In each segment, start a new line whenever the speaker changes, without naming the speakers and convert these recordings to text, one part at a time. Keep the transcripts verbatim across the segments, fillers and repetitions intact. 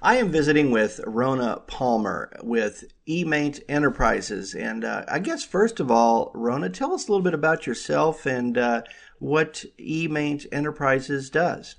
I am visiting with Rona Palmer with eMaint Enterprises. And uh, I guess, first of all, Rona, tell us a little bit about yourself and uh, what eMaint Enterprises does.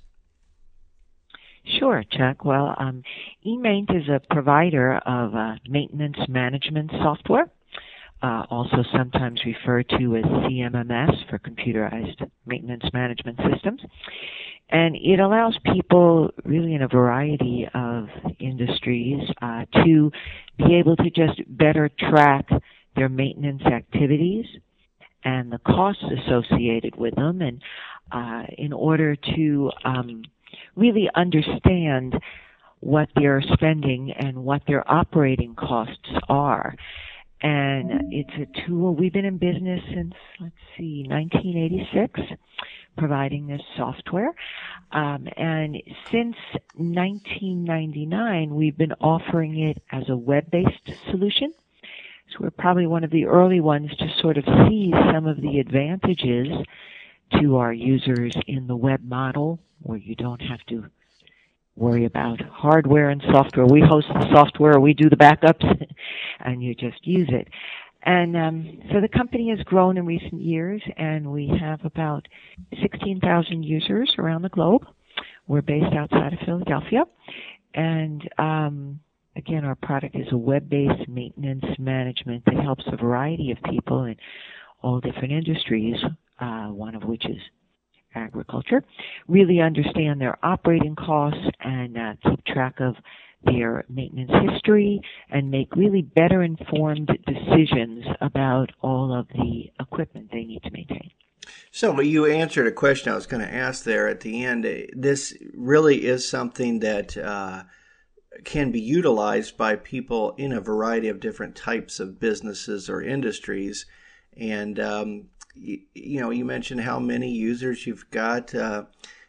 Sure, Chuck. Well, um, eMaint is a provider of uh, maintenance management software, uh, also sometimes referred to as C M M S for computerized maintenance management systems. And it allows people really in a variety of industries uh, to be able to just better track their maintenance activities and the costs associated with them, and uh, in order to um, really understand what they're spending and what their operating costs are. And it's a tool. We've been in business since, let's see, nineteen eighty-six, providing this software. Um, and since nineteen ninety-nine, we've been offering it as a web-based solution. So we're probably one of the early ones to sort of see some of the advantages to our users in the web model, where you don't have to worry about hardware and software. We host the software, we do the backups, and you just use it. And um, so the company has grown in recent years, and we have about sixteen thousand users around the globe. We're based outside of Philadelphia. And um, again, our product is a web-based maintenance management that helps a variety of people in all different industries, uh, one of which is agriculture, really understand their operating costs and uh, keep track of their maintenance history and make really better informed decisions about all of the equipment they need to maintain.
So you answered a question I was going to ask there at the end. This really is something that uh, can be utilized by people in a variety of different types of businesses or industries. And um, you know, you mentioned how many users you've got. Uh,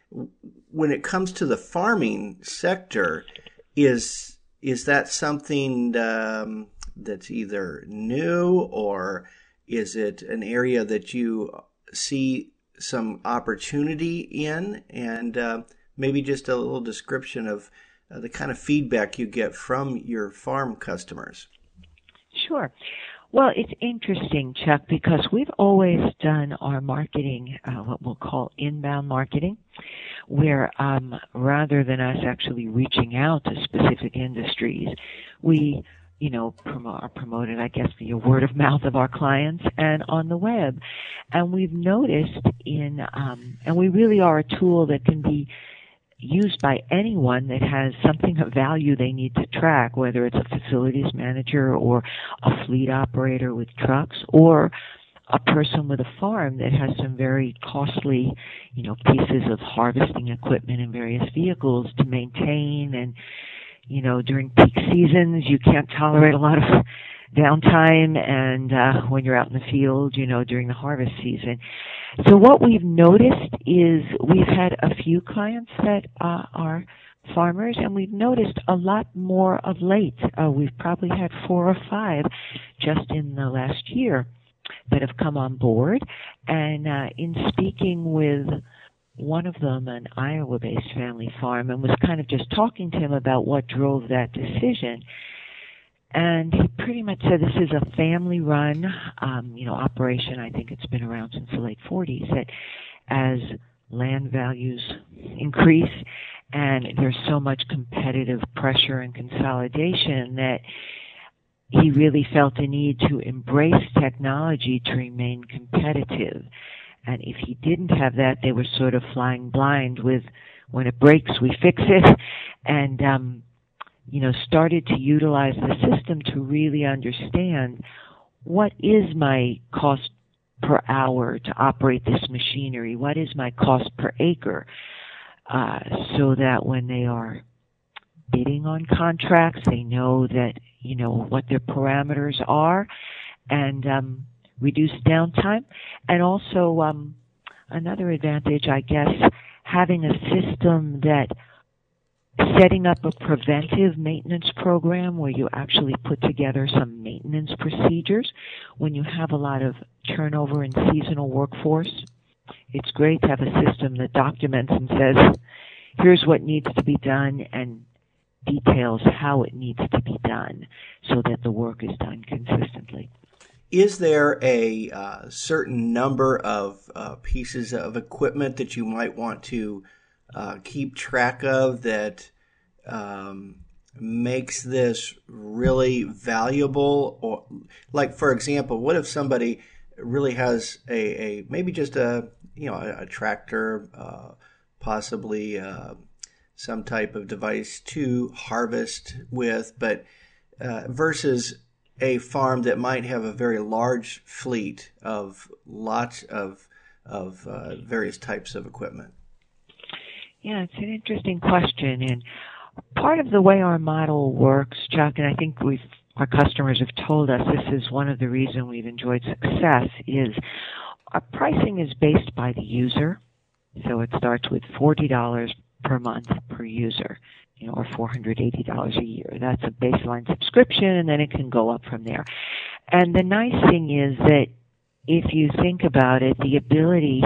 when it comes to the farming sector, is is that something um, that's either new, or is it an area that you see some opportunity in? And uh, maybe just a little description of uh, the kind of feedback you get from your farm customers.
Sure. Well, it's interesting, Chuck, because we've always done our marketing, uh, what we'll call inbound marketing, where um, rather than us actually reaching out to specific industries, we, you know, promote, are promoted, I guess, via word of mouth of our clients and on the web. And we've noticed in, um, and we really are a tool that can be used by anyone that has something of value they need to track, whether it's a facilities manager or a fleet operator with trucks or a person with a farm that has some very costly, you know, pieces of harvesting equipment and various vehicles to maintain. And, you know, during peak seasons, you can't tolerate a lot of downtime, and uh, when you're out in the field, you know, during the harvest season. So what we've noticed is we've had a few clients that uh, are farmers, and we've noticed a lot more of late. Uh, we've probably had four or five just in the last year that have come on board. And uh, in speaking with one of them, an Iowa-based family farm, and was kind of just talking to him about what drove that decision. And he pretty much said this is a family-run, um, you know, operation. I think it's been around since the late forties. That as land values increase and there's so much competitive pressure and consolidation, that he really felt a need to embrace technology to remain competitive. And if he didn't have that, they were sort of flying blind with, when it breaks, we fix it. And um, you know, started to utilize the system to really understand what is my cost per hour to operate this machinery, what is my cost per acre, uh, so that when they are bidding on contracts, they know that, you know, what their parameters are, and um, reduce downtime. And also um, another advantage, I guess, having a system that setting up a preventive maintenance program where you actually put together some maintenance procedures when you have a lot of turnover in seasonal workforce. It's great to have a system that documents and says, here's what needs to be done, and details how it needs to be done so that the work is done consistently.
Is there a uh, certain number of uh, pieces of equipment that you might want to uh, keep track of that um, makes this really valuable? Or, like, for example, what if somebody really has a, a maybe just a you know a, a tractor, uh, possibly uh, some type of device to harvest with, but uh, versus a farm that might have a very large fleet of lots of of uh, various types of equipment?
Yeah, it's an interesting question, and part of the way our model works, Chuck, and I think we've our customers have told us this is one of the reasons we've enjoyed success, is our pricing is based by the user. So it starts with forty dollars per month per user, you know, or four hundred eighty dollars a year. That's a baseline subscription, and then it can go up from there. And the nice thing is that if you think about it, the ability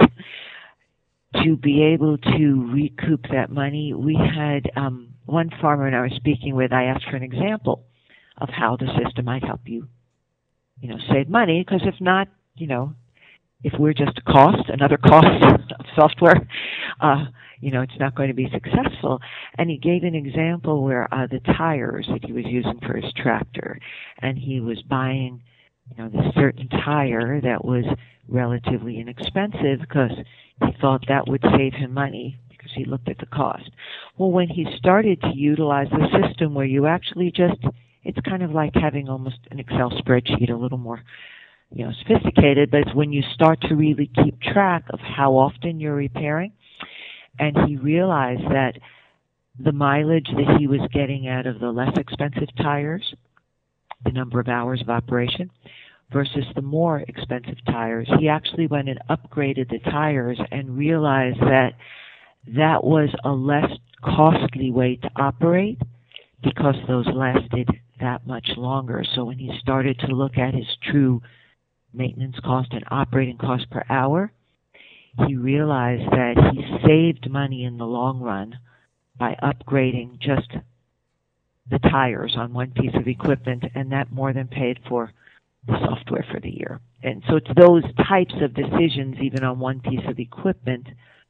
to be able to recoup that money, we had um, one farmer and I was speaking with, I asked for an example of how the system might help you, you know, save money, because if not, you know, if we're just a cost, another cost of software, uh, you know, it's not going to be successful. And he gave an example where uh, the tires that he was using for his tractor, and he was buying, you know, this certain tire that was relatively inexpensive because he thought that would save him money because he looked at the cost. Well, when he started to utilize the system where you actually just, it's kind of like having almost an Excel spreadsheet, a little more, you know, sophisticated, but it's when you start to really keep track of how often you're repairing. And he realized that the mileage that he was getting out of the less expensive tires, the number of hours of operation, versus the more expensive tires, he actually went and upgraded the tires and realized that that was a less costly way to operate because those lasted that much longer. So when he started to look at his true maintenance cost and operating cost per hour, he realized that he saved money in the long run by upgrading just the tires on one piece of equipment, and that more than paid for the software for the year. And so it's those types of decisions, even on one piece of equipment,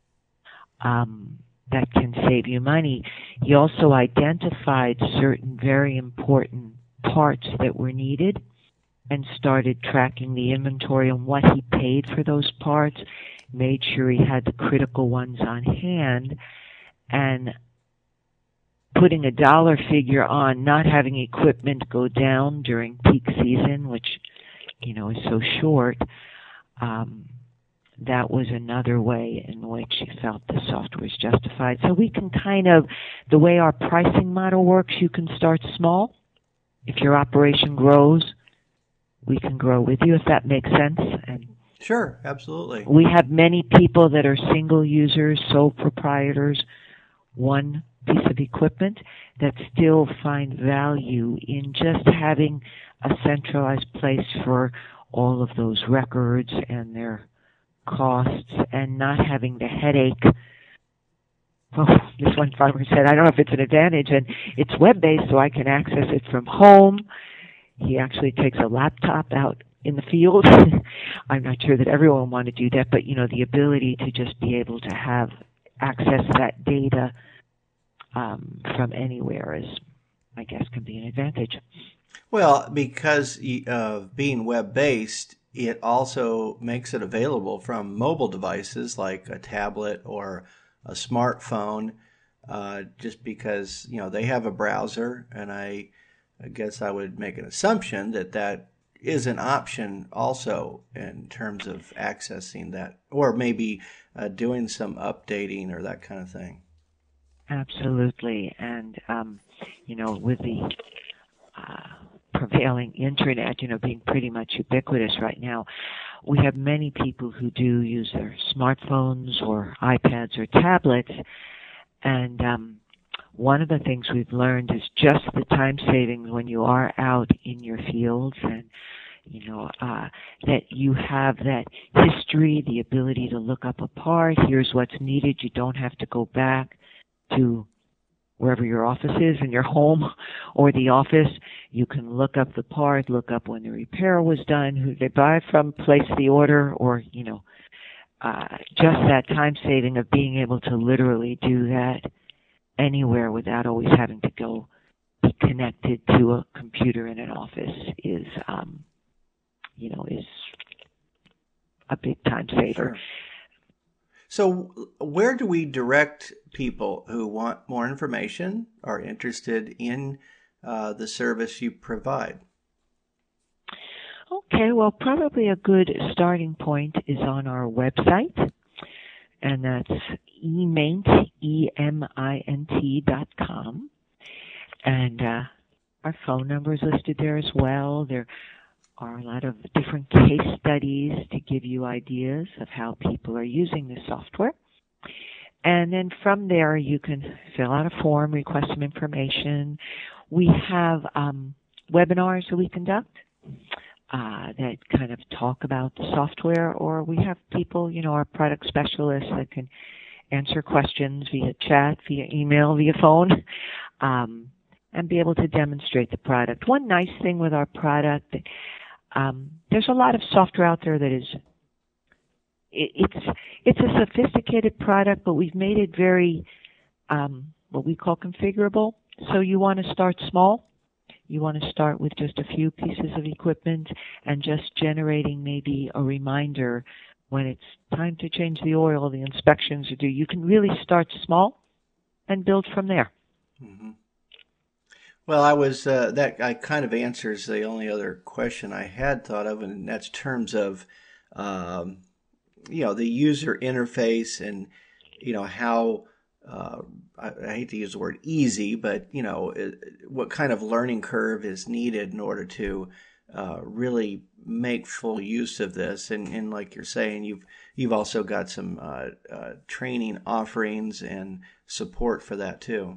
um, that can save you money. He also identified certain very important parts that were needed and started tracking the inventory and what he paid for those parts, made sure he had the critical ones on hand, and putting a dollar figure on not having equipment go down during peak season, which, you know, is so short. Um, that was another way in which he felt the software is justified. So we can kind of, the way our pricing model works, you can start small. If your operation grows, we can grow with you, if that makes sense. And
sure, absolutely.
We have many people that are single users, sole proprietors, one piece of equipment, that still find value in just having a centralized place for all of those records and their costs and not having the headache. Oh, this one farmer said, I don't know if it's an advantage, and it's web-based, so I can access it from home. He actually takes a laptop out in the field. I'm not sure that everyone want to do that, but, you know, the ability to just be able to have access to that data um, from anywhere is, I guess, can be an advantage.
Well, because of being web-based, it also makes it available from mobile devices like a tablet or a smartphone, uh, just because, you know, they have a browser, and I, I guess I would make an assumption that that is an option also in terms of accessing that, or maybe uh, doing some updating or that kind of thing.
Absolutely. And, um, you know, with the uh, prevailing internet, you know, being pretty much ubiquitous right now, we have many people who do use their smartphones or iPads or tablets. And um, one of the things we've learned is just the time savings when you are out in your fields, and you know, uh, that you have that history, the ability to look up a part. Here's what's needed. You don't have to go back to wherever your office is, in your home or the office. You can look up the part, look up when the repair was done, who they buy it from, place the order, or, you know, uh, just that time saving of being able to literally do that anywhere without always having to go be connected to a computer in an office is, um, you know, is a big time saver.
Sure. So where do we direct people who want more information, are interested in uh, the service you provide?
Okay, well, probably a good starting point is on our website, and that's emaint, E M I N T dot com. And uh, our phone number is listed there as well. There are a lot of different case studies to give you ideas of how people are using the software. And then from there, you can fill out a form, request some information. We have um, webinars that we conduct uh, that kind of talk about the software, or we have people, you know, our product specialists that can answer questions via chat, via email, via phone, um, and be able to demonstrate the product. One nice thing with our product, um, there's a lot of software out there that is It's it's a sophisticated product, but we've made it very um, what we call configurable. So you want to start small. You want to start with just a few pieces of equipment and just generating maybe a reminder when it's time to change the oil, the inspections are due. You can really start small and build from there.
Mm-hmm. Well, I was uh, that I kind of answers the only other question I had thought of, and that's terms of. Um, you know, the user interface and, you know, how, uh, I, I hate to use the word easy, but, you know, it, what kind of learning curve is needed in order to uh, really make full use of this. And, and like you're saying, you've you've also got some uh, uh, training offerings and support for that too.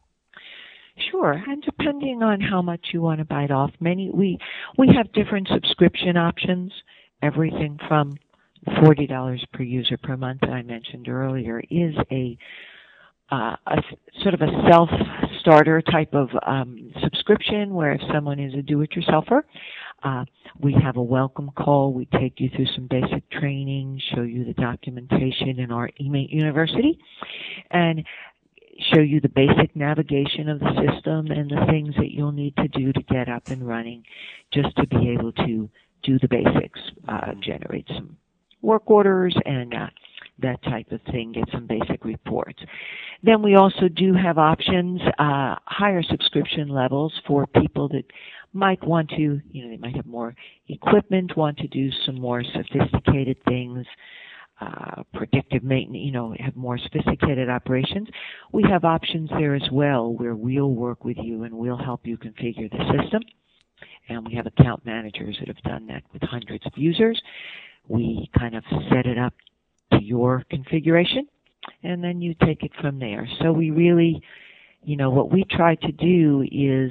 Sure, and depending on how much you want to bite off, many we we have different subscription options, everything from forty dollars per user per month that I mentioned earlier is a, uh, a sort of a self-starter type of um, subscription where if someone is a do-it-yourselfer, uh, we have a welcome call. We take you through some basic training, show you the documentation in our eMaint University, and show you the basic navigation of the system and the things that you'll need to do to get up and running just to be able to do the basics, uh, generate some work orders and uh, that type of thing, get some basic reports. Then we also do have options, uh, higher subscription levels for people that might want to, you know, they might have more equipment, want to do some more sophisticated things, uh, predictive maintenance, you know, have more sophisticated operations. We have options there as well where we'll work with you and we'll help you configure the system. And we have account managers that have done that with hundreds of users. We kind of set it up to your configuration, and then you take it from there. So we really, you know, what we try to do is,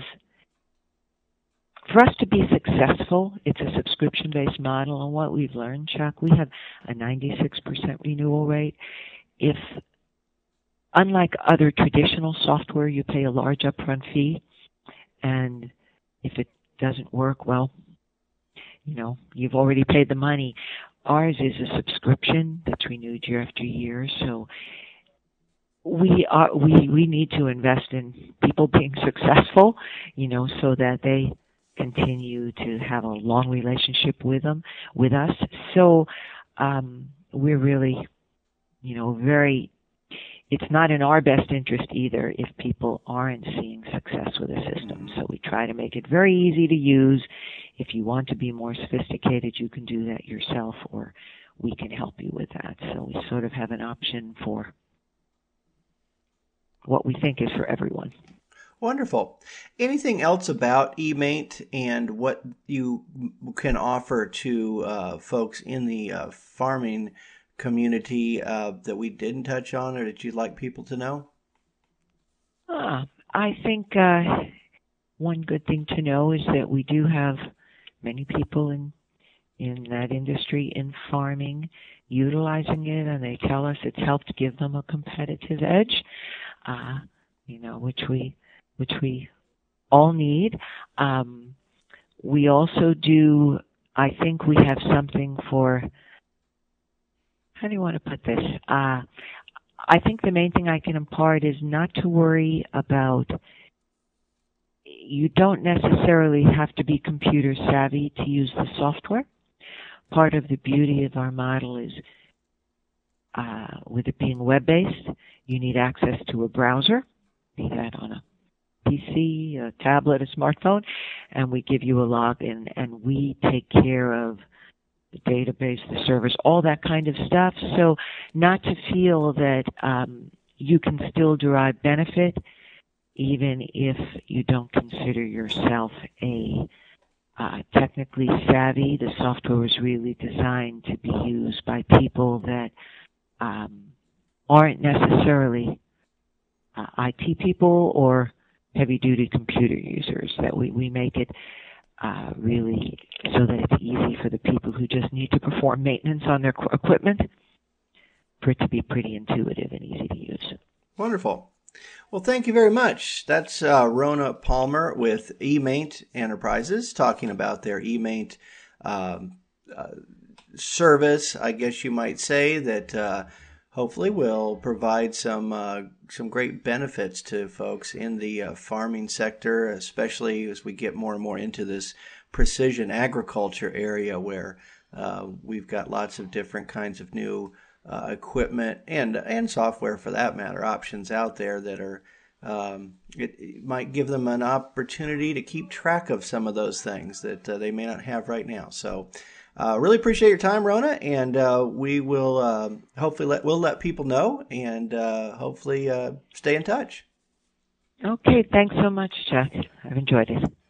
for us to be successful, it's a subscription-based model, and what we've learned, Chuck, we have a ninety-six percent renewal rate. If, unlike other traditional software, you pay a large upfront fee, and if it doesn't work, well, you know, you've already paid the money. Ours is a subscription that's renewed year after year, so we are we we need to invest in people being successful, you know, so that they continue to have a long relationship with them, with us. So um, we're really, you know, very. It's not in our best interest either if people aren't seeing success with the system. So we try to make it very easy to use. If you want to be more sophisticated, you can do that yourself, or we can help you with that. So we sort of have an option for what we think is for everyone.
Wonderful. Anything else about eMaint and what you can offer to uh, folks in the uh, farming community uh, that we didn't touch on or that you'd like people to know?
Ah, I think uh, one good thing to know is that we do have many people in in that industry, in farming, utilizing it, and they tell us it's helped give them a competitive edge. Uh, you know, which we which we all need. Um, we also do. I think we have something for. How do you want to put this? Uh, I think the main thing I can impart is not to worry about. You don't necessarily have to be computer savvy to use the software. Part of the beauty of our model is, uh, with it being web-based, you need access to a browser, be that on a P C, a tablet, a smartphone, and we give you a login, and we take care of the database, the servers, all that kind of stuff. So not to feel that um, you can still derive benefit even if you don't consider yourself a uh, technically savvy. The software was really designed to be used by people that um, aren't necessarily uh, I T people or heavy-duty computer users, that we, we make it uh, really so that it's easy for the people who just need to perform maintenance on their equipment, for it to be pretty intuitive and easy to use.
Wonderful. Well, thank you very much. That's uh, Rona Palmer with eMaint Enterprises talking about their eMaint um, uh, service, I guess you might say, that uh, hopefully will provide some uh, some great benefits to folks in the uh, farming sector, especially as we get more and more into this precision agriculture area where uh, we've got lots of different kinds of new Uh, equipment and and software, for that matter, options out there that are um, it, it might give them an opportunity to keep track of some of those things that uh, they may not have right now. So, uh, really appreciate your time, Rona, and uh, we will um, hopefully let we'll let people know and uh, hopefully uh, stay in touch.
Okay, thanks so much, Chuck. I've enjoyed it.